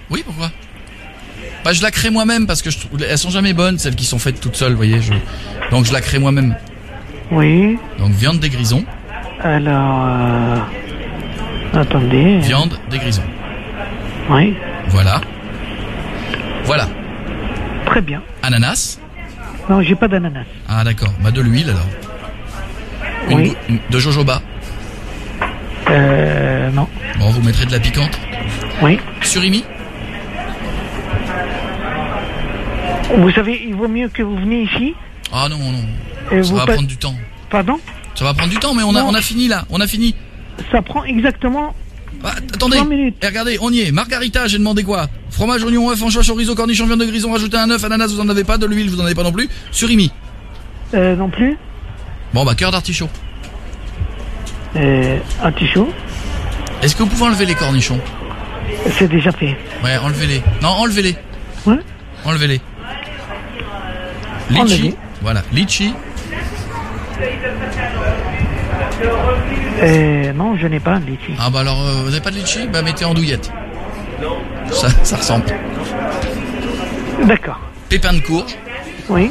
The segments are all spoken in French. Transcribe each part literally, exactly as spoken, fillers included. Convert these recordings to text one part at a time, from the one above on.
Oui, pourquoi? Bah, je la crée moi-même parce que je trouve, elles sont jamais bonnes, celles qui sont faites toutes seules, vous voyez. Je... Donc je la crée moi-même. Oui. Donc viande des grisons. Alors, euh... attendez. Viande des grisons. Oui. Voilà. Voilà. Très bien. Ananas. Non, j'ai pas d'ananas. Ah d'accord. Bah de l'huile alors. Une Oui. bou- une- de jojoba. Euh, non. Bon, vous mettrez de la piquante. Oui. Surimi. Vous savez, il vaut mieux que vous veniez ici. Ah non non. Et Ça vous va pa- prendre du temps. Pardon? Ça va prendre du temps, mais on a Non. on a fini là. On a fini. Ça prend exactement... Ah, attendez. Trois minutes. Eh, regardez, on y est. Margarita, j'ai demandé quoi? Fromage, oignon, œuf, anchois, chorizo, cornichon, viande de grison, rajoutez un œuf, ananas, vous en avez pas, de l'huile, vous en avez pas non plus. Surimi. Euh, non plus. Bon bah cœur d'artichaut. Euh, artichaut. Est-ce que vous pouvez enlever les cornichons? C'est déjà fait. Ouais, enlevez-les. Non, enlevez-les. Ouais. Enlevez-les. Litchi. Enlevez. Voilà, litchi. Euh, non, je n'ai pas de litchi. Ah bah alors, euh, vous avez pas de litchi? Bah mettez en douillette. Ça, ça ressemble. D'accord. Pépins de courge. Oui.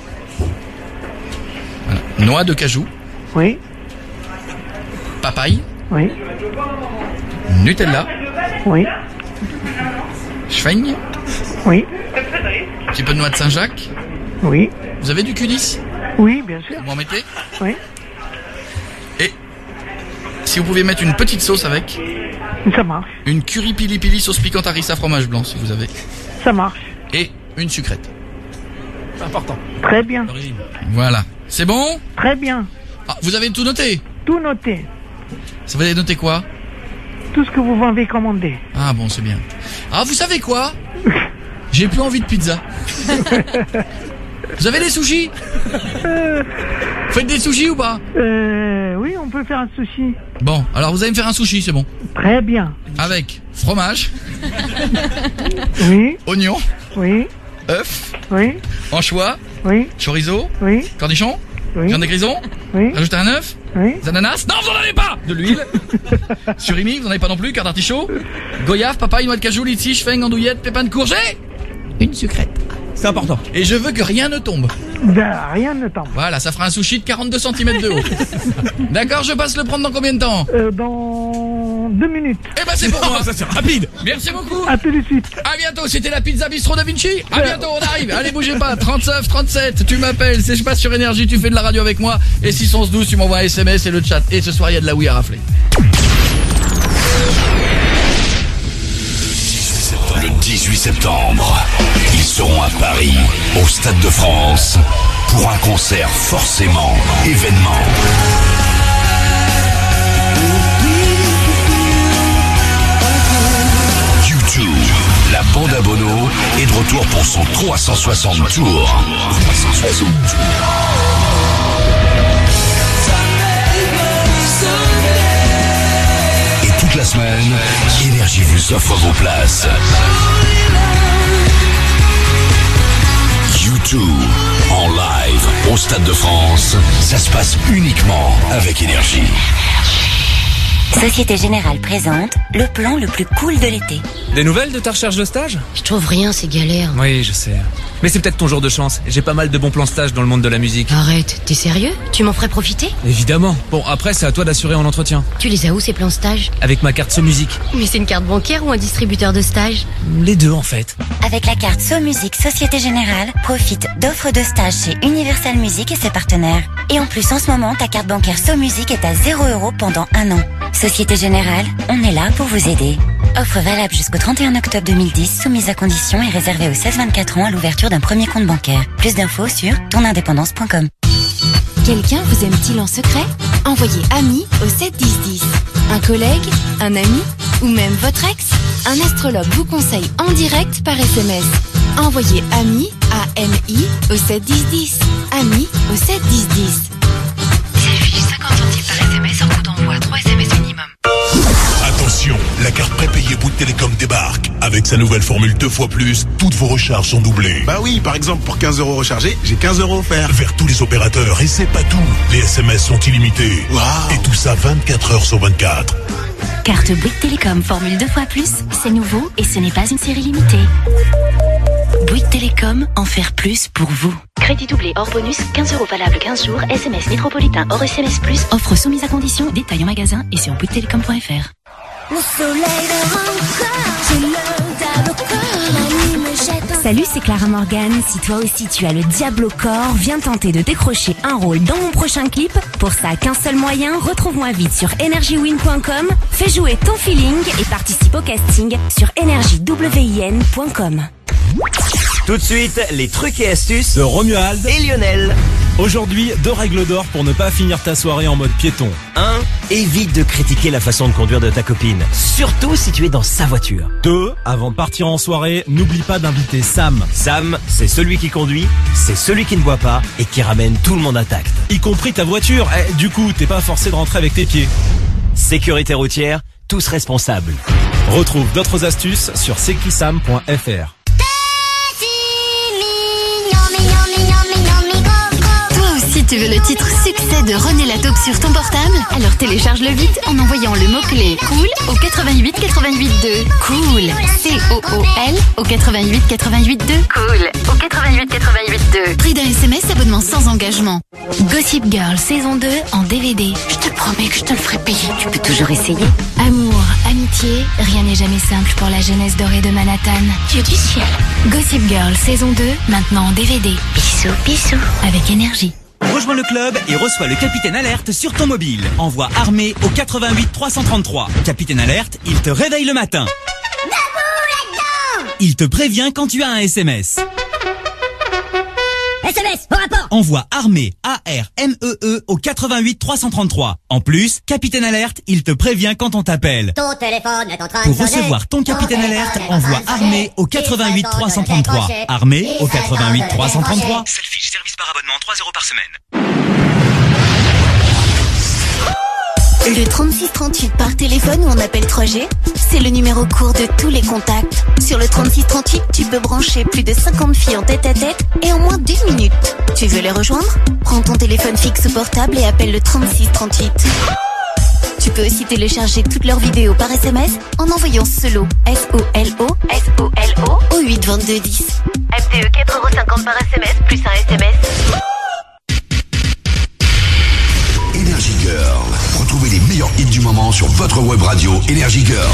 Voilà. Noix de cajou. Oui. Papaye. Oui. Nutella. Oui. Schweigne. Oui. Un petit peu de noix de Saint-Jacques. Oui. Vous avez du Q-dix? Oui, bien sûr. Vous m'en mettez? Oui. Et si vous pouvez mettre une petite sauce avec, Ça marche. une curry pili pili sauce piquante harissa fromage blanc si vous avez, Ça marche. et une sucrète. C'est important. Très bien. Voilà. C'est bon? Très bien. Ah, vous avez tout noté? Tout noté. Ça vous avez noté quoi? Tout ce que vous m'avez commandé. Ah bon, c'est bien. Ah, vous savez quoi? J'ai plus envie de pizza. Vous avez des sushis? Vous faites des sushis ou pas? Euh, oui, on peut faire un sushi. Bon, alors vous allez me faire un sushi, c'est bon. Très bien. Avec fromage, Oui. oignon, Oui. œuf, Oui. anchois, Oui. chorizo, Oui. cornichon, Oui. viande de grison, Oui. rajoutez un œuf, Oui. des ananas. Non, vous en avez pas! De l'huile, surimi, vous en avez pas non plus, cœur d'artichaut, goyave, papaye, noix de cajou, litchi, chfeng, andouillette, pépins de courge et une sucrète. C'est important. Et je veux que rien ne tombe. Ben, rien ne tombe. Voilà, ça fera un sushi de quarante-deux centimètres de haut. D'accord, je passe le prendre dans combien de temps? Euh, dans deux minutes. Eh ben c'est pour moi. Ça c'est rapide. Merci beaucoup. À tout de suite. À bientôt, c'était la pizza Bistro Da Vinci. À bientôt, on arrive. Allez, bougez pas. trente-neuf, trente-sept, tu m'appelles. C'est Je passe sur Énergie, tu fais de la radio avec moi. Et six onze douze, tu m'envoies un S M S et le chat. Et ce soir, il y a de la Wii à rafler. Le dix-huit septembre, ils seront à Paris, au Stade de France, pour un concert forcément événement. U deux, la bande à Bono, est de retour pour son trois cent soixante tour. trois cent soixante Et toute la semaine, Énergie vous offre vos places. U deux en live au Stade de France, ça se passe uniquement avec Énergie. Société Générale présente le plan le plus cool de l'été. Des nouvelles de ta recherche de stage? Je trouve rien, c'est galère. Oui, je sais. Mais c'est peut-être ton jour de chance. J'ai pas mal de bons plans stage dans le monde de la musique. Arrête, t'es sérieux? Tu m'en ferais profiter? Évidemment. Bon, après, c'est à toi d'assurer en entretien. Tu les as où ces plans stage? Avec ma carte SoMusique. Mais c'est une carte bancaire ou un distributeur de stage? Les deux, en fait. Avec la carte SoMusique Société Générale, profite d'offres de stage chez Universal Music et ses partenaires. Et en plus, en ce moment, ta carte bancaire SoMusic est à zéro euro pendant un an. Société Générale, on est là pour vous aider. Offre valable jusqu'au trente et un octobre deux mille dix, soumise à conditions et réservée aux seize vingt-quatre ans à l'ouverture d'un premier compte bancaire. Plus d'infos sur ton indépendance point com. Quelqu'un vous aime-t-il en secret? Envoyez ami au sept dix dix. Un collègue? Un ami? Ou même votre ex? Un astrologue vous conseille en direct par S M S. Envoyez ami, A M I, au sept dix dix. Ami au sept dix dix. C'est juste cinquante centimes par S M S en coût d'envoi, trois S M S minimum. Attention, la carte prépayée Bouygues Télécom débarque. Avec sa nouvelle formule deux fois plus, toutes vos recharges sont doublées. Bah oui, par exemple, pour quinze euros rechargés, j'ai quinze euros offerts. Vers tous les opérateurs, et c'est pas tout. Les S M S sont illimités. Waouh. Et tout ça vingt-quatre heures sur vingt-quatre. Carte Bouygues Télécom formule deux fois plus, c'est nouveau et ce n'est pas une série limitée. Bouygues Télécom, en faire plus pour vous. Crédit doublé hors bonus, quinze euros valable quinze jours, S M S métropolitain hors S M S plus, offre soumise à condition, détail en magasin et sur bouygues télécom point f r. Le soleil de mon corps, j'ai le diable au corps, la nuit me jette. Salut, c'est Clara Morgan. Si toi aussi tu as le diable au corps, viens tenter de décrocher un rôle dans mon prochain clip. Pour ça, qu'un seul moyen, retrouve-moi vite sur energy win point com, fais jouer ton feeling et participe au casting sur energy win point com. Tout de suite, les trucs et astuces de Romuald et Lionel. Aujourd'hui, deux règles d'or pour ne pas finir ta soirée en mode piéton. un. Évite de critiquer la façon de conduire de ta copine, surtout si tu es dans sa voiture. deux. Avant de partir en soirée, n'oublie pas d'inviter Sam. Sam, c'est celui qui conduit, c'est celui qui ne boit pas et qui ramène tout le monde intact. Y compris ta voiture. Eh, du coup, t'es pas forcé de rentrer avec tes pieds. Sécurité routière, tous responsables. Retrouve d'autres astuces sur sekisam point f r. Si tu veux le titre succès de René Lataupe sur ton portable, alors télécharge-le vite en envoyant le mot-clé cool au quatre-vingt-huit quatre-vingt-huit deux. Cool, C O O L au quatre-vingt-huit quatre-vingt-huit deux. Cool, au quatre-vingt-huit quatre-vingt-huit deux. Prix d'un S M S, abonnement sans engagement. Gossip Girl saison deux en D V D. Je te promets que je te le ferai payer, tu peux toujours essayer. Amour, amitié, rien n'est jamais simple pour la jeunesse dorée de Manhattan. Dieu du ciel. Gossip Girl saison deux, maintenant en D V D. Bisous, bisous. Avec énergie. Rejoins le club et reçois le Capitaine Alerte sur ton mobile. Envoie armé au quatre-vingt-huit trois cent trente-trois. Capitaine Alerte, il te réveille le matin. Il te prévient quand tu as un S M S. S M S, au rapport. Envoie armé, A R M E E au quatre-vingt-huit trois cent trente-trois. En plus, Capitaine Alerte, il te prévient quand on t'appelle. Ton téléphone est en train Pour de sonner. recevoir ton Capitaine Ton Alerte, téléphone est envoie en train de armé sonner. au quatre-vingt-huit trois cent trente-trois. Il Armé il au quatre-vingt-huit trois cent trente-trois. Selfie, service par abonnement, trois euros par semaine. Le trente-six trente-huit par téléphone ou en appel trois G, c'est le numéro court de tous les contacts. Sur le trente-six trente-huit, tu peux brancher plus de cinquante filles en tête à tête et en moins d'une minute. Tu veux les rejoindre? Prends ton téléphone fixe ou portable et appelle le trente-six trente-huit. Tu peux aussi télécharger toutes leurs vidéos par S M S en envoyant SOLO, S O L O, S O L O, au huit vingt-deux dix. M T E quatre euros cinquante par S M S plus un S M S. Energy Girl. Retrouvez les meilleurs hits du moment sur votre web radio Energy Girl.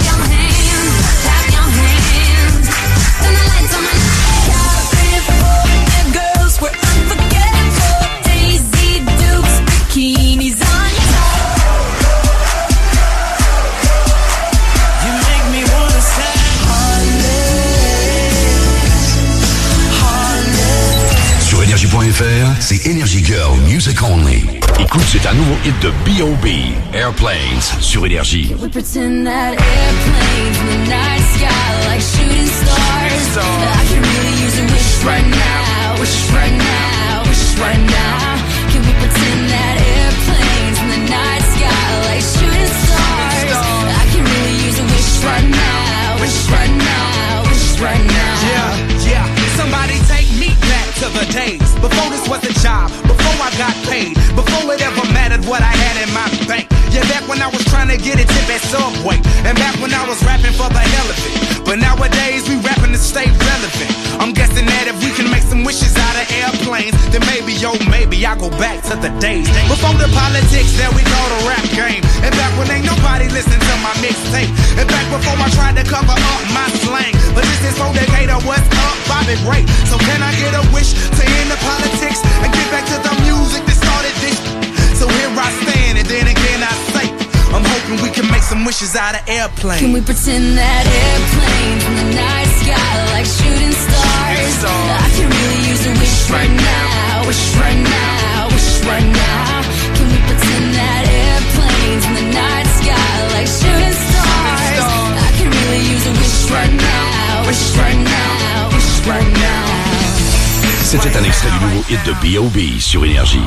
Sur energy point f r, c'est Energy Girl Music Only. Écoute, c'est un nouveau hit de B O B, Airplanes, sur Énergie. We pretend that airplanes in the night sky like shooting stars. I can really use a wish right now, wish right now, wish right now. Can we pretend that airplanes in the night sky like shooting stars? I can really use a wish right now, wish right now, wish right now. Yeah, yeah. Somebody take me back to the days before this was a job, before I got paid, before it ever mattered what I had in my bank. Yeah, back when I was trying to get a tip at Subway, and back when I was rapping for the hell of it. But nowadays we rapping to stay relevant. I'm guessing that if we can make some wishes out of airplanes, then maybe, yo, maybe I'll go back to the days before the politics that we call the rap game. And back when ain't nobody listened to my mixtape. And back before I tried to cover up my slang. But this is for Decatur, what's up, Bobby Ray. So can I get a wish to end the politics and get back to the music that started this? So here I stand, and then again I say, I'm hoping we can make some wishes out of airplanes. Can we pretend that airplanes in the night sky like shooting stars? I can really use a wish right now, wish right now, wish right now. Can we pretend that airplanes in the night sky like shooting stars? I can really use a wish right now, wish right now, wish right now. C'était un extrait du nouveau hit de B O B sur Énergie.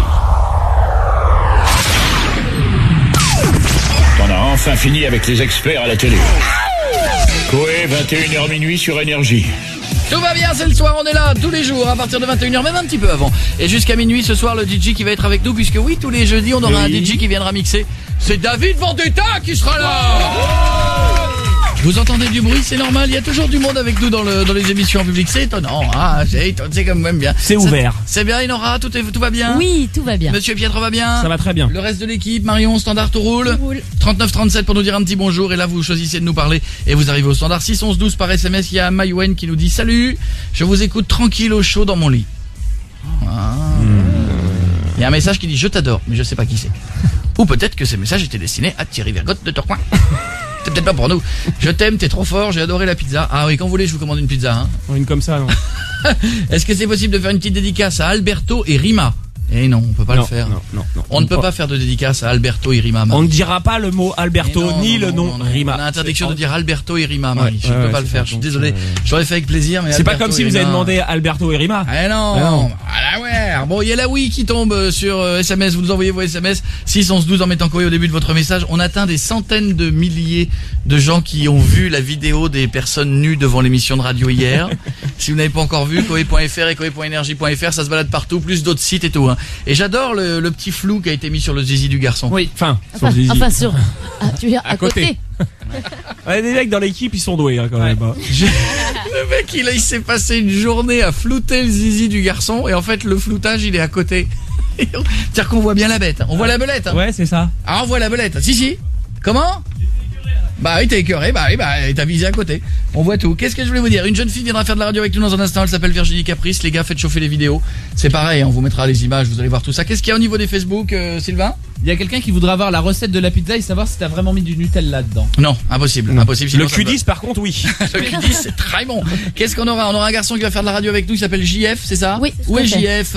On a enfin fini avec les experts à la télé. Coé, vingt et une heures minuit sur Énergie. Tout va bien, c'est le soir, on est là tous les jours à partir de vingt et une heures, même un petit peu avant. Et jusqu'à minuit ce soir, le D J qui va être avec nous, puisque oui, tous les jeudis, on aura oui. un D J qui viendra mixer. C'est David Vendetta qui sera là. Vous entendez du bruit, c'est normal, il y a toujours du monde avec nous dans, le, dans les émissions en public, c'est étonnant, ah, c'est, c'est quand même bien. C'est ouvert. C'est bien, Inora, tout, est, tout va bien? Oui, tout va bien. Monsieur Pietre va bien? Ça va très bien. Le reste de l'équipe, Marion, standard, tout roule? Tout roule. trente-neuf trente-sept pour nous dire un petit bonjour, et là vous choisissez de nous parler, et vous arrivez au standard six onze douze par S M S, il y a Mayouen qui nous dit « Salut, je vous écoute tranquille au chaud dans mon lit. Ah. » Il y a un message qui dit « Je t'adore », mais je sais pas qui c'est. Ou peut-être que ce message était destiné à Thierry Vergotte de Tourcoing. C'est peut-être pas pour nous. Je t'aime, t'es trop fort, j'ai adoré la pizza. Ah oui, quand vous voulez, je vous commande une pizza. Hein. Une comme ça, non. Est-ce que c'est possible de faire une petite dédicace à Alberto et Rima? Eh non, on peut pas non, le faire. Non, non, non. On, on ne peut pas. pas faire de dédicace à Alberto et Rima. Marie. On ne dira pas le mot Alberto non, ni non, le non, nom non, non, Rima. On a interdiction de dire Alberto et Rima, Marie. Ouais, je ne ouais, peux pas ouais, le faire. Je suis désolé. Euh... J'aurais fait avec plaisir, mais c'est Alberto pas comme si vous avez demandé Alberto et Rima. Eh non. Ah non. Ah ouais. Bon, il y a la oui qui tombe sur S M S. Vous nous envoyez vos S M S six onze douze en mettant courrier au début de votre message. On atteint des centaines de milliers de gens qui ont vu la vidéo des personnes nues devant l'émission de radio hier. Si vous n'avez pas encore vu, coé point F R et coé point énergie point F R, ça se balade partout, plus d'autres sites et tout. Hein. Et j'adore le, le petit flou qui a été mis sur le zizi du garçon. Oui, enfin, enfin, sur zizi. Enfin, sur. Ah, tu veux dire à, à côté. côté. Ouais, les mecs dans l'équipe, ils sont doués hein, quand ouais. même. Hein. Le mec, il, il s'est passé une journée à flouter le zizi du garçon et en fait, le floutage, il est à côté. C'est-à-dire qu'on voit bien la bête. On voit la belette. Hein. Ouais, c'est ça. Ah, on voit la belette. Si, si. Comment? Bah oui, t'es écœuré, bah oui, bah t'as visé à côté. On voit tout. Qu'est-ce que je voulais vous dire? Une jeune fille viendra faire de la radio avec nous dans un instant. Elle s'appelle Virginie Caprice. Les gars, faites chauffer les vidéos. C'est pareil, on vous mettra les images, vous allez voir tout ça. Qu'est-ce qu'il y a au niveau des Facebook, euh, Sylvain? Il y a quelqu'un qui voudrait avoir la recette de la pizza et savoir si t'as vraiment mis du Nutella là-dedans. Non, impossible, non. impossible. Le Q dix par contre, oui. Le Q dix, c'est très bon. Qu'est-ce qu'on aura? On aura un garçon qui va faire de la radio avec nous. Il s'appelle J F, c'est ça? Oui. Où est J F?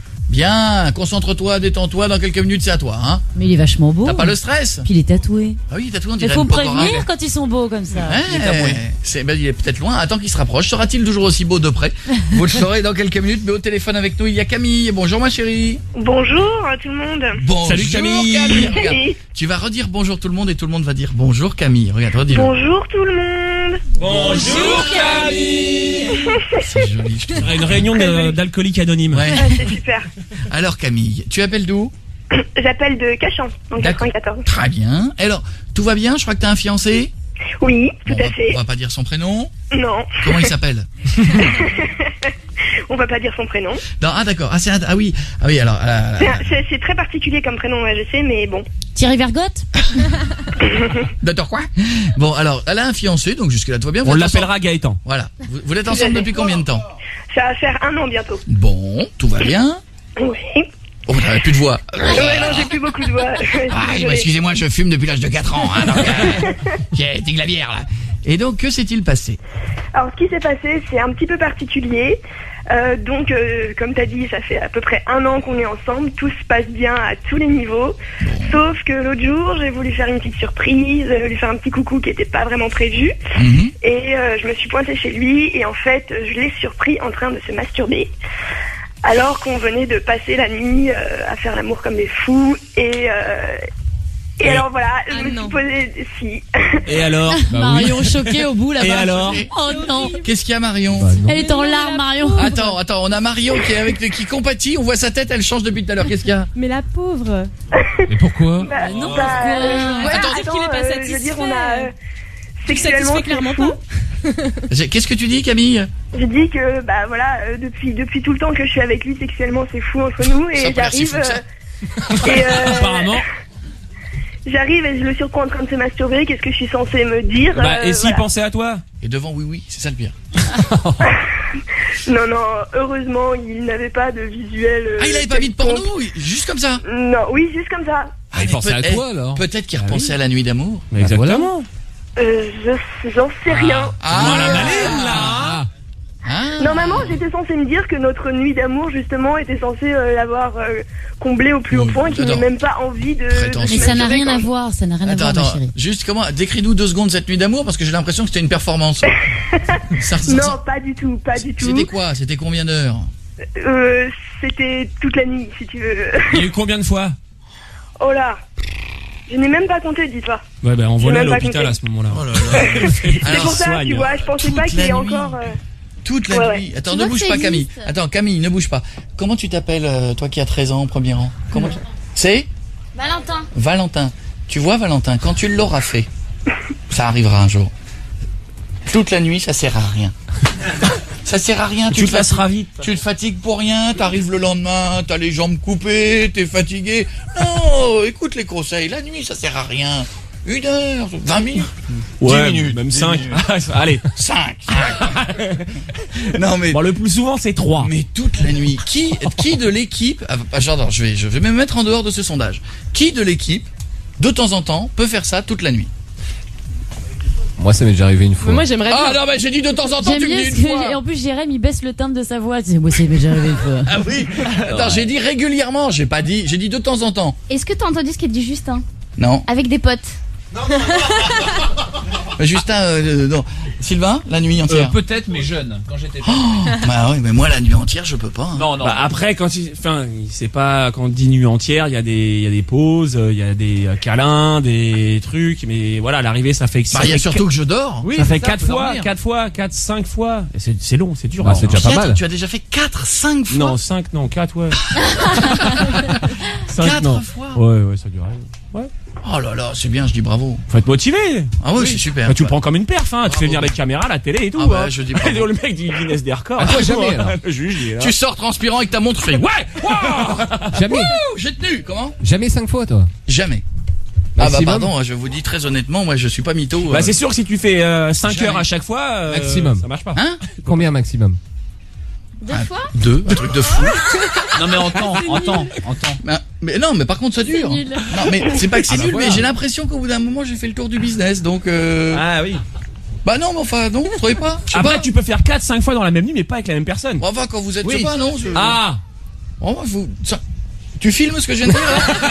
Bien, concentre-toi, détends-toi, dans quelques minutes c'est à toi, hein. Mais il est vachement beau. T'as pas le stress? Puis il est tatoué. Ah oui, il est tatoué, on Il dirait faut une prévenir pocorale. quand ils sont beaux comme ça. Ouais, il, est c'est, ben, il est peut-être loin, attends qu'il se rapproche. Sera-t-il toujours aussi beau de près? Vous le saurez dans quelques minutes, mais au téléphone avec nous, il y a Camille. Bonjour ma chérie. Bonjour à tout le monde. Bonjour Salut Camille. Camille. Regarde, tu vas redire bonjour tout le monde et tout le monde va dire bonjour Camille. Regarde, redis-le. Bonjour tout le monde. Bonjour Camille. C'est joli, je trouve. Une réunion d'alcooliques anonymes. Ouais. Ouais, c'est super. Alors Camille, tu appelles d'où? J'appelle de Cachan, en quatre-vingt-quatorze. Très bien. Alors, tout va bien? Je crois que t'as un fiancé? Oui, tout bon, à fait. On va pas dire son prénom? Non. Comment il s'appelle? On va pas dire son prénom. Non, ah d'accord. Ah, c'est un... ah oui, ah oui. Alors, euh... c'est, c'est très particulier comme prénom, ouais, je sais, mais bon. Thierry Vergotte. Docteur quoi? Bon, alors, elle a un fiancé, donc jusque là tout va bien. On l'appellera ensemble... Gaëtan. Voilà. Vous, vous êtes ensemble depuis combien de temps? Ça va faire un an bientôt. Bon, tout va bien. Oui. Oh, vous n'avez plus de voix. Ouais, non, j'ai plus beaucoup de voix. Ah, bah, excusez-moi, je fume depuis l'âge de quatre ans. Hein, donc, euh, j'ai de la bière là. Et donc, que s'est-il passé? Alors, ce qui s'est passé, c'est un petit peu particulier. Euh, donc, euh, comme tu as dit, ça fait à peu près un an qu'on est ensemble. Tout se passe bien à tous les niveaux. Bon. Sauf que l'autre jour, j'ai voulu faire une petite surprise, euh, lui faire un petit coucou qui n'était pas vraiment prévu. Mm-hmm. Et euh, je me suis pointée chez lui et en fait, je l'ai surpris en train de se masturber. Alors qu'on venait de passer la nuit euh, à faire l'amour comme des fous et... Euh, Et, et alors voilà, je ah me non. suis posé si. Et alors bah Marion oui. choquée au bout là-bas. Et alors Oh non. Qu'est-ce qu'il y a Marion? Bah Elle est en larmes Marion. Attends, attends, on a Marion qui est avec qui compatit, on voit sa tête, elle change depuis tout à l'heure. Qu'est-ce qu'il y a? Mais la pauvre. Mais pourquoi? Bah, non, bah, pourquoi euh, ouais, Attends, attends qu'il est pas satisfait. Euh, je veux dire, on a euh, sexuellement clairement fou. pas. Qu'est-ce que tu dis Camille? Je dis que bah voilà, euh, depuis depuis tout le temps que je suis avec lui sexuellement, c'est fou entre nous et j'arrive euh, et euh, apparemment j'arrive et je le surprends en train de se masturber, qu'est-ce que je suis censée me dire? Bah, et euh, s'il voilà. pensait à toi? Et devant oui oui, c'est ça le pire. Non non, heureusement, il n'avait pas de visuel. Euh, ah, il avait pas mis de porno, juste comme ça? Non, oui, juste comme ça. Ah, il pensait à toi alors? Peut-être qu'il repensait ah, oui. à la nuit d'amour. Mais exactement. Euh, je, j'en sais rien. Ah, ah la baleine là. Ah. Normalement, j'étais censée me dire que notre nuit d'amour, justement, était censée euh, l'avoir euh, comblée au plus haut point, qu'il n'ait même pas envie de... Mais ça n'a rien à voir, ça n'a rien attends, à voir, attends, ma chérie. Juste, comment, décris-nous deux secondes cette nuit d'amour, parce que j'ai l'impression que c'était une performance. ça, ça, non, ça... pas du tout, pas du tout. C'était quoi? C'était combien d'heures? euh, C'était toute la nuit, si tu veux. Il y a eu combien de fois? Oh là, je n'ai même pas compté, dis-toi. Ouais, bah, on volait à l'hôpital à ce moment-là. Oh là là. C'est pour ça, tu vois, je pensais pas qu'il y ait encore... Euh... toute la Ouais, nuit. ouais. Attends, Tu ne vois bouge que pas ça Camille. existe. Attends, Camille, ne bouge pas. Comment tu t'appelles, euh, toi qui as treize ans, au premier rang? Comment tu... C'est Valentin. Valentin. Tu vois, Valentin, quand tu l'auras fait, ça arrivera un jour. Toute la nuit, ça sert à rien. Ça sert à rien. Tu te lasseras fatigues- vite. Tu te fatigues pour rien. T'arrives le lendemain, t'as les jambes coupées, t'es fatigué. Non, écoute les conseils. La nuit, ça sert à rien. Une heure, vingt minutes. Ouais, dix minutes. même dix cinq. minutes. Allez. Cinq. Non mais. Bon, le plus souvent, c'est trois. Mais toute la nuit. Qui, qui de l'équipe, ah, bah, j'adore, je vais, je vais me mettre en dehors de ce sondage. Qui de l'équipe, de temps en temps, peut faire ça toute la nuit? Moi, ça m'est déjà arrivé une fois. Moi, j'aimerais Ah bien. non, mais j'ai dit de temps en temps, J'aime tu me bien dis ce une que- fois. Et en plus, Jérém, il baisse le timbre de sa voix. C'est moi, c'est déjà arrivé une fois. Ah oui. Attends, j'ai dit régulièrement, j'ai pas dit, j'ai dit de temps en temps. Est-ce que t'as entendu ce qu'a dit Justin? Non. Avec des potes. Mais Justin, euh, non. Sylvain, la nuit Euh, entière. Peut-être, mais jeune, quand j'étais petit. Bah oui, mais moi la nuit entière, je peux pas. hein. Non, non. Bah, après, quand il, enfin, c'est pas quand on dit nuit entière, il y a des, il y a des pauses, il y a des euh, câlins, des trucs, mais voilà, à l'arrivée, ça fait. Bah, il y a surtout que je dors. Oui, Ça ça fait fait ça, quatre faut fois, dormir. quatre fois, quatre, cinq fois. Et C'est, c'est long, c'est dur. Bah, c'est déjà pas Quatre, mal. Tu as déjà fait quatre, cinq fois. Non, cinq, non, quatre, ouais. Cinq, Quatre non. fois. Ouais, ouais, ça dure. Ouais. Oh là là, c'est bien, je dis bravo. Faut être motivé. Ah oui, c'est super. Bah, tu le prends comme une perf, hein. Tu fais venir les caméras, la télé et tout. Ah bah, hein. je dis bravo. Le mec du Guinness des records. Ah, toi, jamais, alors. Le juge, il est là. Tu sors transpirant avec ta montre, tu fais ouais, wow, Jamais. wouh, j'ai tenu. Comment? Jamais cinq fois, toi. Jamais. Ah bah Maximum. pardon, je vous dis très honnêtement, moi je suis pas mytho. Bah, euh. c'est sûr que si tu fais euh, cinq Jamais. heures à chaque fois, euh, Maximum. ça marche pas. Hein? Combien maximum? Deux Ah, fois? Deux, un truc de fou. Non, mais en temps, en temps, en temps. Mais, mais non, mais par contre ça dure. nul. Non, mais c'est pas que c'est Ah bah nul, voilà. mais j'ai l'impression qu'au bout d'un moment j'ai fait le tour du business, donc. Euh... Ah oui. Bah non, mais enfin non, vous trouvez pas? Je sais Après, pas. tu peux faire quatre, cinq fois dans la même nuit, mais pas avec la même personne. Bon, enfin quand vous êtes, Oui. je sais pas, non. je- Ah. Bon, bah, vous... ça- Tu filmes ce que je viens de dire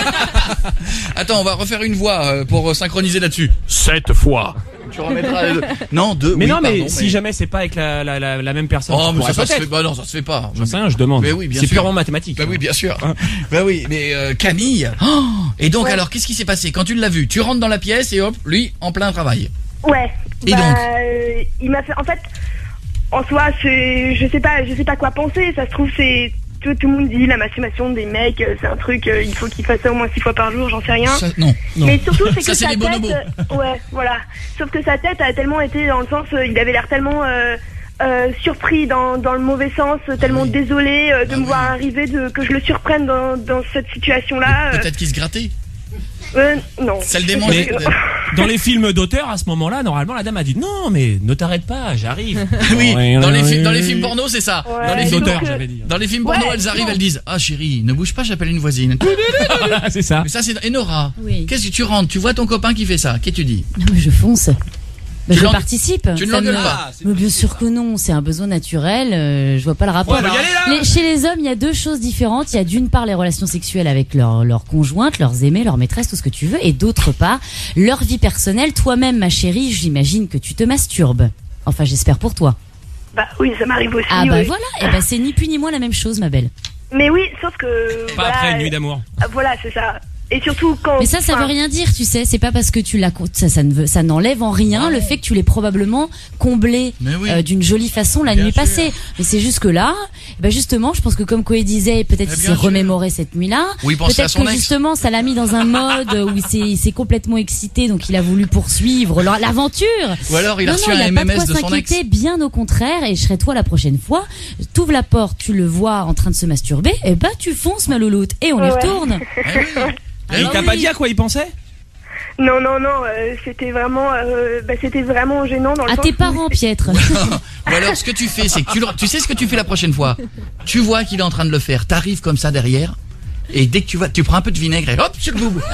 là? Attends, on va refaire une voix euh, pour euh, synchroniser là-dessus. Sept fois. Tu remettras. les deux. Non, deux. Mais oui, non, mais pardon, si jamais c'est pas avec la, la, la, la même personne. Oh, tu mais ça, pourrais ça se peut-être. fait. Bah non, ça se fait pas. J'en sais rien, je demande. Mais oui, bien c'est sûr. purement mathématique. Bah oui, bien sûr. Bah oui, mais euh, Camille. Oh, et donc Ouais. alors, qu'est-ce qui s'est passé quand tu l'as vu? Tu rentres dans la pièce et hop, lui en plein travail. Ouais. Et bah, donc euh, il m'a fait. En fait, en soi, c'est, je sais pas, je sais pas quoi penser. Ça se trouve, c'est tout, tout le monde dit la masturbation des mecs, euh, c'est un truc, euh, il faut qu'il fasse ça au moins six fois par jour, j'en sais rien. Ça- non, non. Mais surtout, c'est Ça, que c'est sa les tête, bonobos. euh, ouais, voilà. Sauf que sa tête a tellement été dans le sens, euh, il avait l'air tellement euh, euh, surpris dans, dans le mauvais sens, euh, tellement désolé euh, de Ah me oui. voir arriver, de que je le surprenne dans, dans cette situation-là. euh, Peut-être qu'il se grattait. euh, non. Ça le démange. Mais dans les films d'auteur, à ce moment-là, normalement, la dame a dit non, mais ne t'arrête pas, j'arrive. Oui, Ouais, dans ouais, les, ouais, films, dans les ouais. films porno, c'est ça. Ouais, dans les donc, films d'auteur, euh, j'avais dit. Dans les films porno, Ouais, elles arrivent, non. elles disent ah chérie, ne bouge pas, j'appelle une voisine. C'est ça. Mais ça c'est et Nora. Oui. Qu'est-ce que tu rentres, tu vois ton copain qui fait ça, qu'est-ce que tu dis? Non, mais je fonce. Bah, Tu je l'en- participe. tu ne Ça l'engueules me- pas. Mais bien sûr que non, c'est un besoin naturel. euh, je vois pas le rapport. Ouais, bah, y aller, là. Les- chez les hommes, il y a deux choses différentes. Il y a d'une part les relations sexuelles avec leur, leur conjointe, leurs aimés, leur maîtresse, tout ce que tu veux, et d'autre part leur vie personnelle. Toi-même, ma chérie, j'imagine que tu te masturbes. Enfin, j'espère pour toi. Bah oui, ça m'arrive aussi. Ah bah ouais. voilà. Et bah c'est ni plus ni moins la même chose, ma belle. Mais oui, sauf que. Pas voilà, après une euh, nuit d'amour. ah, Voilà, c'est ça. Et surtout quand. Mais ça, ça veut enfin, rien dire, tu sais. C'est pas parce que tu l'as, ça, ça ne veut, ça n'enlève en rien le fait que tu l'aies probablement comblé Mais oui. euh, d'une jolie façon la Bien nuit sûr. passée. Mais c'est juste que là, eh ben justement, je pense que comme Koé disait, peut-être Mais il bien s'est sûr. remémoré cette nuit-là. Ou il pensait à Peut-être son que ex. justement, ça l'a mis dans un mode où il s'est, il s'est complètement excité, donc il a voulu poursuivre la- l'aventure. Ou alors il a non, reçu non, il un y a pas M de M S quoi de son ex. s'inquiéter, bien au contraire. Et je serai toi la prochaine fois. T'ouvres la porte, tu le vois en train de se masturber, et bah tu fonces, ma louloute, et on y Ouais. retourne. Eh oui. Et il Ah t'a oui. pas dit à quoi il pensait? Non, non, non, euh, c'était vraiment, euh, bah, c'était vraiment gênant dans le À sens tes où- parents, piètre. Ou alors ce que tu fais, c'est que tu, le- tu sais ce que tu fais la prochaine fois. Tu vois qu'il est en train de le faire, t'arrives comme ça derrière. Et dès que tu vas, tu prends un peu de vinaigre et hop sur le boob.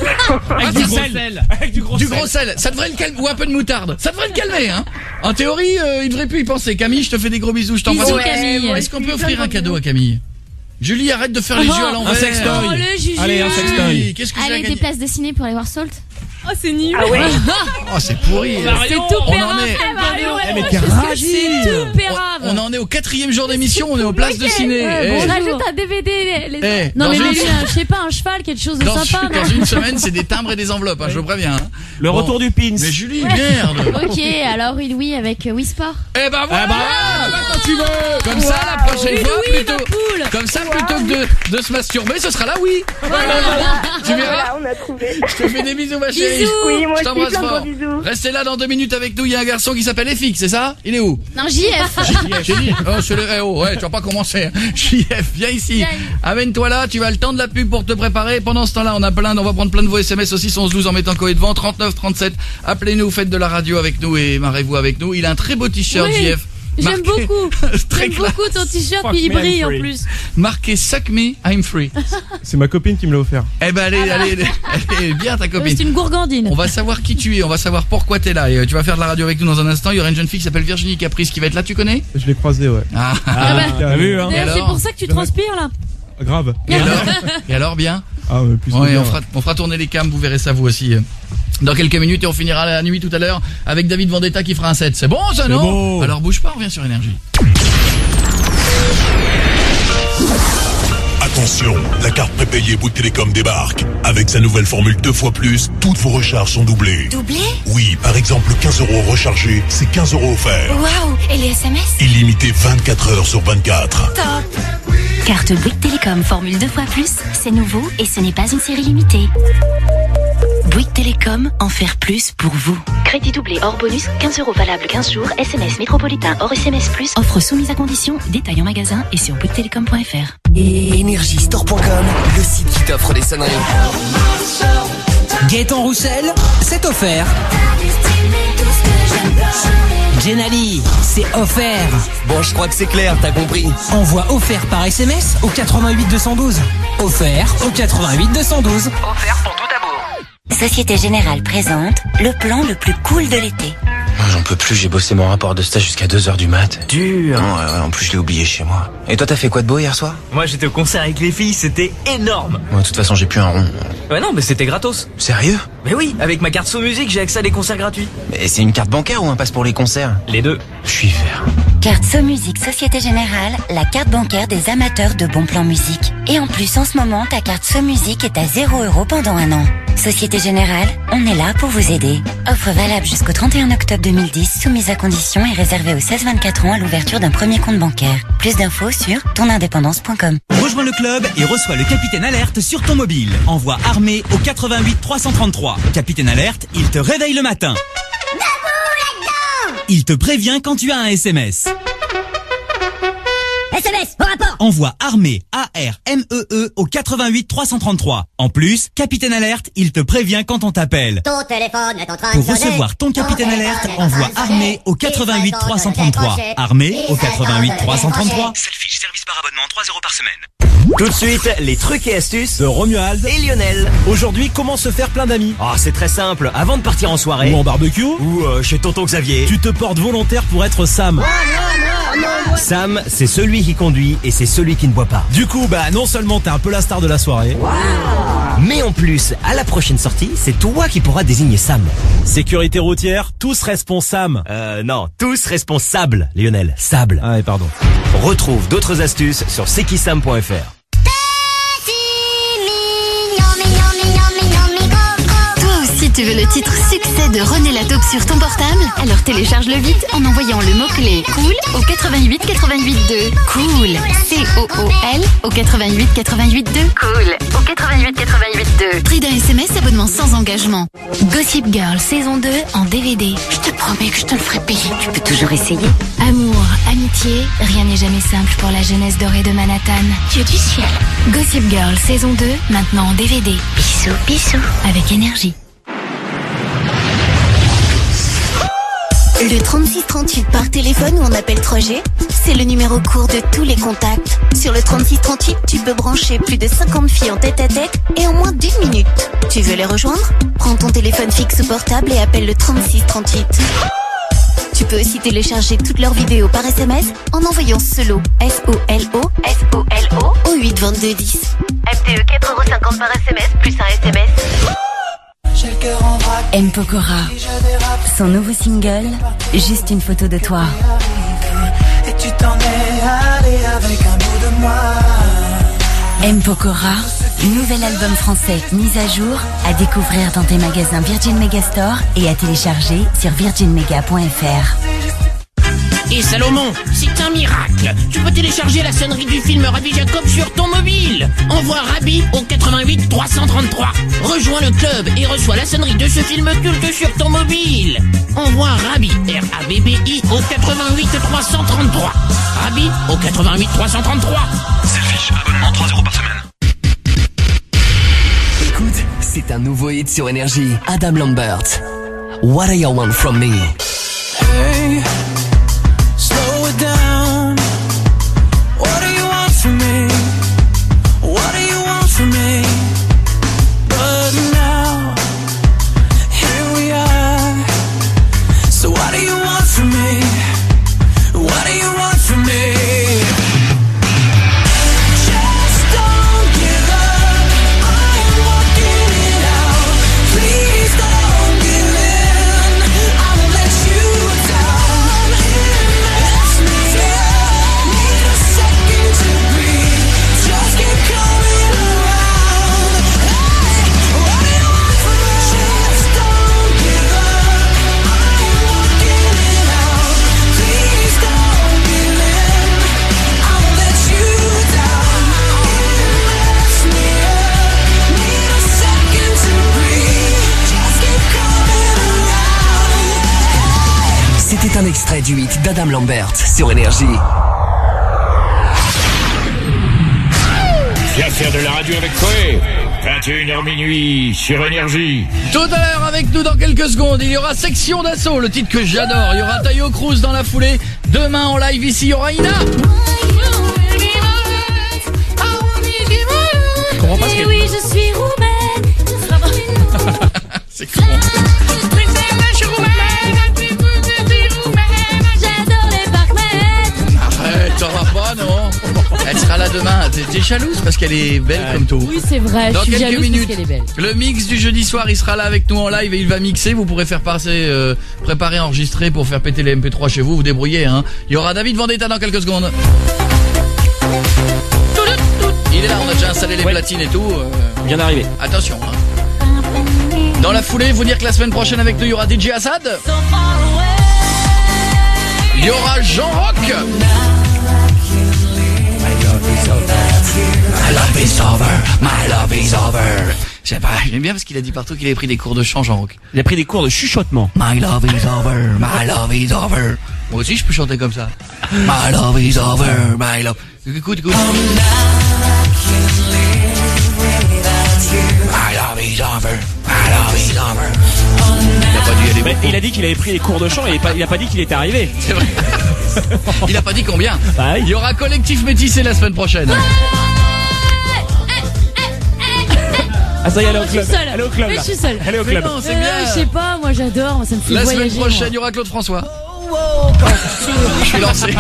Avec du gros sel. Avec du gros Du sel. gros sel, ça devrait le calmer, ou un peu de moutarde, ça devrait le calmer, hein. En théorie, euh, il devrait plus y penser. Camille, je te fais des gros bisous, je t'embrasse. Bisous, Ouais, Camille. moi Est-ce qu'on aussi, peut offrir plein un de cadeau bisous. à Camille? Julie, arrête de faire les Oh, yeux à l'envers. un sextoy. Oh, le Juju. Allez, un sextoy. Julie, qu'est-ce que j'ai à Allez, des gagner? places de ciné pour aller voir Salt. Oh, c'est nul. Ah ouais. Oh, c'est pourri. C'est tout On en pérave, est- Marion. Eh, mais t'es Qu'est-ce que rapide. c'est tout pérave. On en est au quatrième jour d'émission, on est aux places de ciné. Ouais, Eh, bon, on Bonjour. rajoute un D V D. Les, les- eh, Non dans mais une- mets-lui un, je sais pas, un cheval, quelque chose de dans, sympa, dans non une semaine, c'est des timbres et des enveloppes, hein, je vous préviens. hein. Le Bon. retour du pins. Mais Julie, merde. Ok, alors oui, oui, avec euh, Wii Sport. Eh ben voilà. Ah bah, tu veux. Comme ça, la prochaine fois, plutôt, comme ça, plutôt que de, de se masturber, ce sera la oui. Tu verras. Voilà, on a trouvé. Je te fais des bisous, ma chérie. Bisous. Oui, moi Je aussi, t'embrasse plein de fort. gros bisous. Restez là dans deux minutes avec nous. Il y a un garçon qui s'appelle F X, c'est ça? Il est où? Non, J F. J'ai dit, oh, c'est le, eh, oh, ouais, tu vas pas commencer. J F, viens ici. Amène-toi là, tu vas le temps de la pub pour te préparer. Pendant ce temps-là, on a plein, on va prendre plein de vos S M S aussi, onze douze en mettant Coé devant, trente-neuf trente-sept. Appelez-nous, faites de la radio avec nous et marrez-vous avec nous. Il a un très beau t-shirt, Oui. J F. J'aime Marqué- beaucoup. Très J'aime classe. beaucoup ton t-shirt, Fuck puis il me, I'm brille en free. plus. Marqué Suck me, I'm free. C'est ma copine qui me l'a offert. Eh ben, allez, allez, allez, allez, bien ta copine. C'est une gourgandine. On va savoir qui tu es, on va savoir pourquoi t'es là. Et euh, tu vas faire de la radio avec nous dans un instant. Il y aura une jeune fille qui s'appelle Virginie Caprice qui va être là, tu connais? Je l'ai croisé, ouais. Ah, Ah bah, T'as vu, hein? Et D'ailleurs, c'est alors pour ça que tu transpires là. Grave. Et alors, et alors bien? Ah, mais plus que Ouais, bien, on fera, on fera tourner les cams, vous verrez ça vous aussi. euh, Dans quelques minutes et on finira la nuit tout à l'heure avec David Vendetta qui fera un set. C'est bon ça, C'est non? bon. Alors bouge pas, on revient sur Énergie. Attention, la carte prépayée Bouygues Télécom débarque. Avec sa nouvelle formule deux fois plus, toutes vos recharges sont doublées. Doublé? Oui, par exemple, quinze euros rechargés, c'est quinze euros offerts. Waouh! Et les S M S? Illimité vingt-quatre heures sur vingt-quatre. Top! Carte Bouygues Télécom formule deux fois plus, c'est nouveau et ce n'est pas une série limitée. Bouygues Télécom, en faire plus pour vous. Crédit doublé hors bonus, quinze euros valable quinze jours, S M S métropolitain hors S M S plus, offre soumise à condition, détail en magasin et sur bouygues télécom point f r. Énergie store point com, le site qui t'offre des sonneries. Gaëtan Roussel, c'est offert. Genali, c'est offert. Bon, je crois que c'est clair, t'as compris. Envoie offert par S M S au quatre-vingt-huit deux cent douze. Offert au quatre-vingt-huit deux cent douze. Offert pour tout d'abord. Société Générale présente le plan le plus cool de l'été. J'en peux plus, j'ai bossé mon rapport de stage jusqu'à deux heures du mat. Dur. Ouais, ouais, en plus je l'ai oublié chez moi. Et toi t'as fait quoi de beau hier soir? Moi j'étais au concert avec les filles, c'était énorme. Moi de toute façon j'ai plus un rond. Ouais non mais c'était gratos. Sérieux? Mais oui, avec ma carte So Music j'ai accès à des concerts gratuits. Mais c'est une carte bancaire ou un passe pour les concerts? Les deux. Je suis vert. Carte So Music Société Générale, la carte bancaire des amateurs de bons plans musique. Et en plus, en ce moment, ta carte So Music est à zéro euro pendant un an. Société Générale, on est là pour vous aider. Offre valable jusqu'au trente et un octobre deux mille dix, soumise à condition et réservée aux seize vingt-quatre ans à l'ouverture d'un premier compte bancaire. Plus d'infos sur ton indépendance point com. Rejoins le club et reçois le Capitaine Alerte sur ton mobile. Envoie armée au quatre-vingt-huit trois cent trente-trois. Capitaine Alerte, il te réveille le matin. Il te prévient quand tu as un S M S. S M S, au rapport. Envoie armée, A R M E E au quatre-vingt-huit trois cent trente-trois. En plus, Capitaine Alerte, il te prévient quand on t'appelle. Ton téléphone est en train Pour de sonner. recevoir ton Capitaine Ton Alerte, téléphone est en envoie train de sonner. armée au quatre-vingt-huit trois cent trente-trois. Il s'attend de Armée au décrocher. quatre-vingt-huit trois cent trente-trois. Selfie, service par abonnement, trois euros par semaine. Tout de suite, les trucs et astuces De Romuald et Lionel. Aujourd'hui, comment se faire plein d'amis? Oh, c'est très simple. Avant de partir en soirée Ou en barbecue? ou euh, chez tonton Xavier, Tu te portes volontaire pour être Sam. Sam, c'est celui qui conduit et c'est celui qui ne boit pas. Du coup, bah non seulement t'es un peu la star de la soirée, Mais en plus, à la prochaine sortie, c'est toi qui pourras désigner Sam. sécurité routière, tous responsables. Euh, non, tous responsables, Lionel. Sable. Ah, et pardon. Retrouve d'autres astuces sur c'est qui sam point f r. Toi aussi tu veux le titre succès de René Lataupe sur ton portable? Alors télécharge-le vite en envoyant le mot-clé cool au quatre-vingt-huit quatre-vingt-huit deux. Cool, C O O L au quatre-vingt-huit quatre-vingt-huit deux. Cool, au quatre-vingt-huit quatre-vingt-huit deux. Prix d'un S M S, abonnement sans engagement. Gossip Girl saison deux en D V D. Je te promets que je te le ferai payer. Tu peux toujours essayer. Amour, amitié, rien n'est jamais simple pour la jeunesse dorée de Manhattan. Dieu du ciel. Gossip Girl saison deux, maintenant en D V D. Bisous, bisous. Avec énergie. Le trente-six trente-huit par téléphone ou en appel trois G, c'est le numéro court de tous les contacts. Sur le trente-six trente-huit, tu peux brancher plus de cinquante filles en tête à tête et en moins d'une minute. Tu veux les rejoindre? Prends ton téléphone fixe ou portable et appelle le trente-six trente-huit. Tu peux aussi télécharger toutes leurs vidéos par S M S en envoyant SOLO, S O L O, S O L O, au huit vingt-deux dix. M T E quatre euros cinquante par S M S plus un S M S. M. Pokora, son nouveau single, Juste une photo de toi. Et tu t'en es allé avec un bout de moi. M. Pokora, nouvel album français mis à jour, à découvrir dans tes magasins Virgin Megastore et à télécharger sur virgin mega point f r. Hé Salomon, c'est un miracle. Tu peux télécharger la sonnerie du film Rabbi Jacob sur ton mobile. Envoie Rabbi au quatre-vingt-huit trois cent trente-trois. Rejoins le club et reçois la sonnerie de ce film culte sur ton mobile. Envoie Rabbi, R A B B I, au quatre-vingt-huit trois cent trente-trois. Rabbi au quatre-vingt-huit trois cent trente-trois. Selfish, abonnement trois euros par semaine. Écoute, c'est un nouveau hit sur Énergie. Adam Lambert. What do you want from me? Hey, slow it down. What do you want from me? What do you want from me? But now, here we are. So what do you want from me? What do you want from me? Just don't give up. I'm working it out. Please don't give in. I won't let you down. It's me. Need a second to breathe. Just keep coming around. Hey, what do you want from me? Just don't give up. I'm working it out. Please don't give in. I won't let you down. It messed me up. Need a second to breathe. Just keep coming around. C'était un extrait du hit d'Adam Lambert sur Énergie. Viens faire de la radio avec Coé. vingt et une heures minuit sur Énergie. Tout à l'heure avec nous dans quelques secondes, il y aura Section d'Assaut, le titre que j'adore. Il y aura Tayo Cruz dans la foulée. Demain en live ici, il y aura Ina. Je comprends pas ce Et qu'elle oui, je suis roumaine. C'est con. J'adore les parcs-mètres. Arrête, t'en vas pas, non? Elle sera là demain. T'es- T'es jalouse parce qu'elle est belle comme tout. Oui, c'est vrai, Dans je suis quelques jalouse minutes, parce qu'elle est belle. le mix du jeudi soir, il sera là avec nous en live et il va mixer. Vous pourrez faire passer, euh, préparer, enregistrer pour faire péter les M P trois chez vous. Vous débrouillez, hein. Il y aura David Vendetta dans quelques secondes. Il est là, on a déjà installé les platines et tout. euh, Bien d'arriver. Attention, hein. Dans la foulée, vous dire que la semaine prochaine avec nous, il y aura D J Assad. Il y aura Jean Rock. My love is over, my love is over. Je sais pas, j'aime bien parce qu'il a dit partout qu'il avait pris des cours de chant, Jean Rock. Il a pris des cours de chuchotement. My love is over, my love is over. Moi aussi je peux chanter comme ça. My love is over, my love. Écoute, écoute. My love is over, my love is over. Il a pas dû y aller Mais beaucoup. il a dit qu'il avait pris des cours de chant et il a pas, il a pas dit qu'il était arrivé. C'est vrai. Il a pas dit combien. Bah oui. Il y aura Collectif Métissé la semaine prochaine. Ah ça y est, elle est au Je suis club. seule. Elle est au club Mais là. je suis seule. Elle est au Mais club. non, c'est Euh, bien. Je sais pas, moi j'adore, moi, ça me fait La voyager. semaine prochaine, moi. il y aura Claude François. Je suis lancé.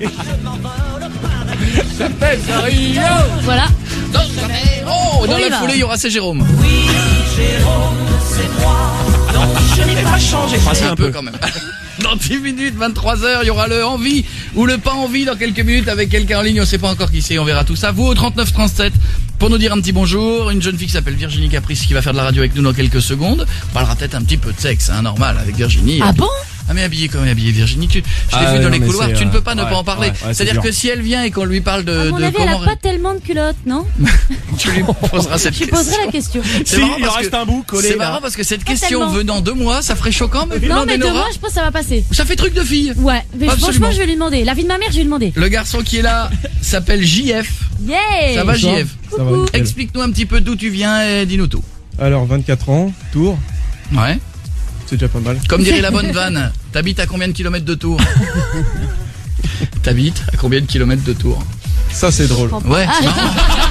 Voilà. Oh, dans On y la va. foulée, il y aura C. Jérôme. Oui, Jérôme, c'est moi. Non, je n'ai pas changé. Ah, c'est un un peu peu. quand même. Dans dix minutes, vingt-trois heures, il y aura le envie ou le pas envie dans quelques minutes avec quelqu'un en ligne. On sait pas encore qui c'est, on verra tout ça. Vous au trente-neuf trente-sept pour nous dire un petit bonjour. Une jeune fille qui s'appelle Virginie Caprice qui va faire de la radio avec nous dans quelques secondes. On parlera peut-être un petit peu de sexe, hein, normal, avec Virginie. Ah bon? Ah mais habillée comme habillée Virginie, tu, je t'ai Ah vu ouais, dans non, les mais couloirs, c'est, tu ne peux pas euh, ne ouais, pas en parler. ouais, ouais, c'est C'est-à-dire dur. que si elle vient et qu'on lui parle de, À mon de avis, elle comment a pas tellement de culottes, non? tu lui poseras cette Je lui question. poserai la question. C'est Si, marrant il en parce reste que- un bout collé, C'est là. marrant parce que cette Pas question tellement. venant de moi, ça ferait choquant, mais Non, venant mais de d'Enora, moi, je pense que ça va passer. ça fait truc de fille. Ouais, mais Absolument. franchement, je vais lui demander. La vie de ma mère, je vais lui demander. Le garçon qui est là s'appelle J F. Yeah! Ça va J F? Ça va, nickel. Explique-nous un petit peu d'où tu viens et dis-nous tout. Alors, vingt-quatre ans, Tours, Ouais. c'est déjà pas mal. Comme dirait la bonne vanne, t'habites à combien de kilomètres de Tours? T'habites à combien de kilomètres de Tours? Ça, c'est drôle. Ouais, c'est Ah. marrant.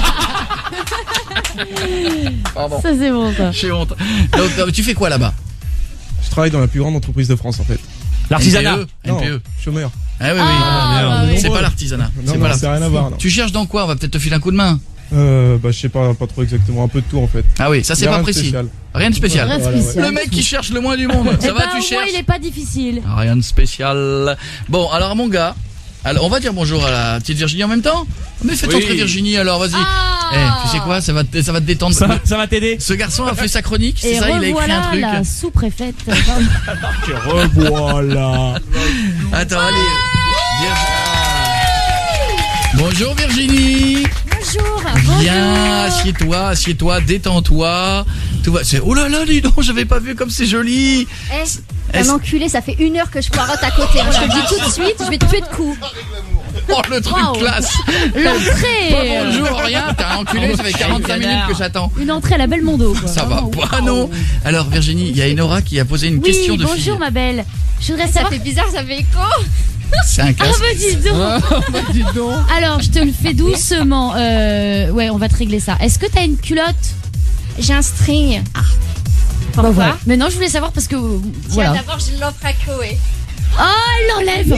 Pardon. Ça, c'est bon, ça. J'ai honte. Donc, euh, tu fais quoi là-bas? Je travaille dans la plus grande entreprise de France, en fait. L'artisanat. N P E. N P E. Non, chômeur. Ah oui, oui. Ah, merde. bah oui. C'est pas l'artisanat. Non, C'est non, pas c'est rien à voir, non. Tu cherches dans quoi? On va peut-être te filer un coup de main. Euh, bah, je sais pas, pas trop exactement. Un peu de tout, en fait. Ah oui, ça c'est Y a pas rien de précis. spécial. Rien de spécial. Rien de Voilà, ouais. spécial. Le mec qui cherche le moins du monde. Eh Ça va, ben, tu au moins, cherches? il est pas difficile. Rien de spécial. Bon, alors mon gars, alors on va dire bonjour à la petite Virginie en même temps. Mais faites Oui. entrer Virginie alors, vas-y. Ah. Eh, tu sais quoi, ça va te, ça va te détendre. Ça, ça va t'aider. Ce garçon a fait sa chronique, c'est Et ça, il a écrit un revoilà truc. la sous-préfète. Revoilà. Attends, allez. Bonjour Virginie. Bonjour. Viens, assieds-toi, assieds-toi, détends-toi. Tout va. C'est oh là là, dis donc, j'avais pas vu comme c'est joli. Eh, un enculé, ça fait une heure que je poirote à côté. hein. Je te le dis tout de suite, je vais te tuer de coups. Oh le truc Wow. classe. L'entrée. Pas bonjour, rien. T'es un enculé, ça fait quarante-cinq minutes que j'attends. Une entrée à la Belmondo, quoi. Ça va pas, non. Alors Virginie, il y a Enora qui a posé une Oui, question de bonjour fille. ma belle. Je voudrais Ça savoir. fait bizarre, ça fait écho. C'est un Ah casque. bah dis donc. Ah, bah, dis donc. Alors je te le fais doucement. Euh, ouais, on va te régler ça. Est-ce que t'as une culotte? J'ai un string. Bah, voilà. Mais non, je voulais savoir parce que euh, voilà. D'abord, je l'offre à Chloé. Oh, elle l'enlève.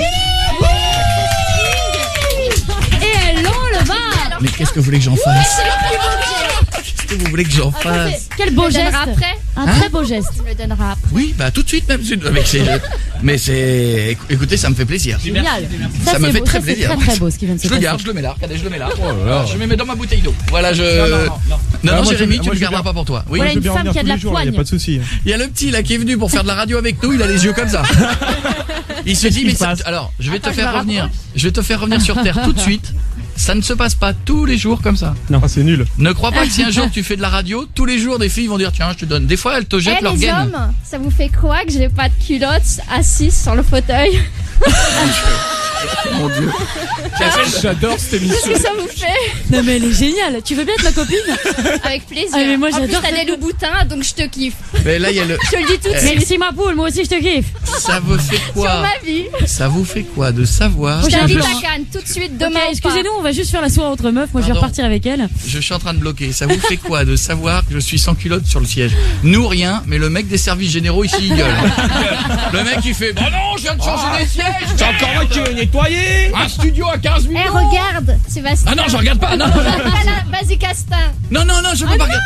Et elle l'enleva. Mais qu'est-ce que vous voulez que j'en fasse? C'est le plus beau que j'ai. Qu'est-ce que vous voulez que j'en fasse? Quel beau Tu me le geste. donneras après. Un Hein très beau geste. Tu me le donneras après. Oui, bah tout de suite même. Mais c'est, mais c'est, écoutez, ça me fait plaisir. Génial. Ça, me c'est fait beau, très ça, c'est plaisir. très très beau ce qui vient de se Je le passer. garde, je le mets là. Regardez, je le mets là. Je me mets dans ma bouteille d'eau. Voilà, je. Non, non, non, non. non, Ah, non, moi, Jérémy, je- tu moi, le je garderas viens- pas pour toi. Oui. Voilà Je une vais femme revenir qui a de tous la les jours, il y poigne. a pas de souci. Il y a le petit là qui est venu pour faire de la radio avec nous. Il a les yeux comme ça. Il se dit mais ça, alors je vais Attends, te je faire me revenir. Je vais te faire revenir sur terre tout de suite. Ça ne se passe pas tous les jours comme ça. Non, ah, c'est nul. Ne crois pas que si un jour tu fais de la radio, tous les jours des filles vont dire tiens je te donne. Des fois elles te jettent Eh leur les gaine. hommes, ça vous fait quoi que j'ai pas de culotte assise sur le fauteuil? Mon Dieu. J'adore cette Qu'est-ce émission. que ça vous fait? Non mais elle est géniale. Tu veux bien être ma copine? Avec plaisir. Ah, mais moi, en plus, j'adore t'as cette- des loups-boutins, donc je te kiffe. Mais là il y a le. Je te le dis tout de Eh. suite. Merci ma poule, moi aussi je te kiffe. Ça vous fait Sur quoi? ma vie. Ça vous fait quoi de savoir? Je j'ai un t'invite plan. à Cannes tout de suite Ok, demain. excusez-nous, on va juste faire la soirée entre meufs. Moi je vais Pardon. repartir avec elle. Je suis en train de bloquer. Ça vous fait quoi de savoir que je suis sans culotte sur le siège? Nous rien, mais le mec des services généraux ici il gueule. Le mec il fait bah non, je viens de changer des sièges. T'as encore moi qui veux nettoyer. Un studio à quinze Eh millions. regarde, Sébastien. Ah non, je regarde pas. Non, non, non. Voilà, vas-y Castin. Non, non, non, je peux pas regarder.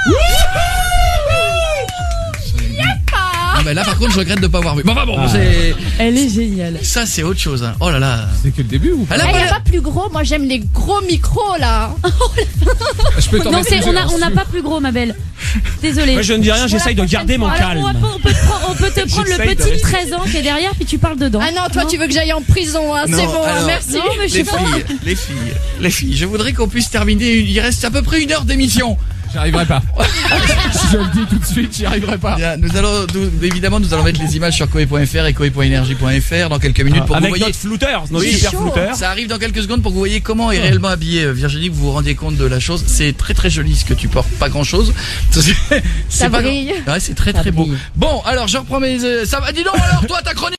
Ah bah là par contre je regrette de pas avoir vu. Bon bah bon, c'est Elle est géniale. ça c'est autre chose. Hein. Oh là là. C'est que le début ou Ah, Eh, là, y a voilà. pas plus gros, moi j'aime les gros micros là. Je peux t'en Non, mettre c'est, une on a, seule. on n'a pas plus gros, ma belle. Désolée. Moi je ne dis rien, j'essaye de garder mon Alors, on, va calme. pas- on peut te prendre, on peut te prendre le J'essaye de petit de rester. treize ans qui est derrière, puis tu parles dedans. Ah non, toi tu veux que j'aille en prison, hein. Non, C'est bon, hein, alors- merci. Non, mais je Les sais pas. filles, les filles, les filles, je voudrais qu'on puisse terminer. une- Il reste à peu près une heure d'émission. J'y arriverai pas. Je le dis tout de suite, j'y arriverai pas. Bien, nous allons, nous- évidemment, nous allons mettre les images sur koé point f r et koé point énergie point f r dans quelques minutes pour que vous Avec voyez. notre flouteur, notre Oui, super chaud. flouteur. Ça arrive dans quelques secondes pour que vous voyez comment est réellement habillée euh, Virginie, que vous vous rendiez compte de la chose. C'est très très joli ce que tu portes, pas grand chose. C'est Ça pas brille. grand- Ouais, c'est très Ça très beau. brille. Bon, alors je reprends mes. euh, ça va, dis donc alors, toi ta chronique.